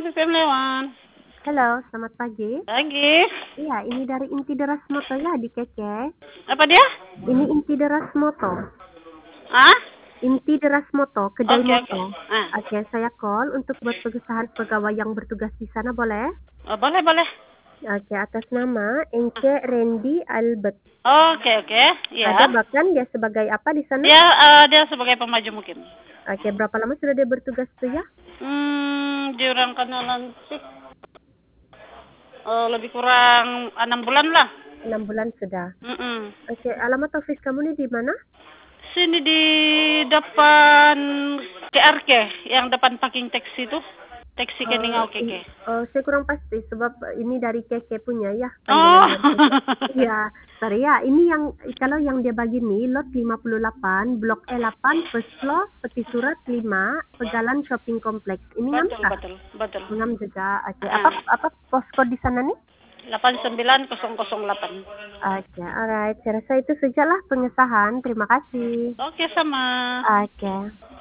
BPM Lewan. Halo, selamat pagi. Pagi. Iya, ini dari Inti Deras Moto ya di Keke. Apa dia? Ini Inti Deras Moto. Ah? Inti Deras Moto, kedai Oke. moto. Ah. Oke, saya call untuk buat pengesahan pegawai yang bertugas di sana, boleh? Oh, boleh. Oke, atas nama Ence Randy Albert. Oke. Ada Ya. bahkan dia sebagai apa di sana? Dia sebagai pemaju mungkin. Oke, berapa lama sudah dia bertugas tuh ya? Diorang kena lantik. Lebih kurang 6 bulan lah. 6 bulan sudah. Mm-mm. Oke, alamat office kamu nih di mana? Sini di depan KRK, yang depan parking taksi itu. Taksi Keningau Keke. Saya kurang pasti sebab ini dari Keke punya ya Oh. panggilan dari Keke. Iya, sorry ya. Ini yang kalau yang dia bagi nih lot 58, Blok E8, First Floor, Peti Surat 5, Pegalan Shopping Complex. Ini ngam kah? Betul. Ngam juga. Oke. Ah. Apa postcode di sana nih? 89008. Oke, alright. Saya rasa itu sajalah pengesahan. Terima kasih. Oke, sama. Oke.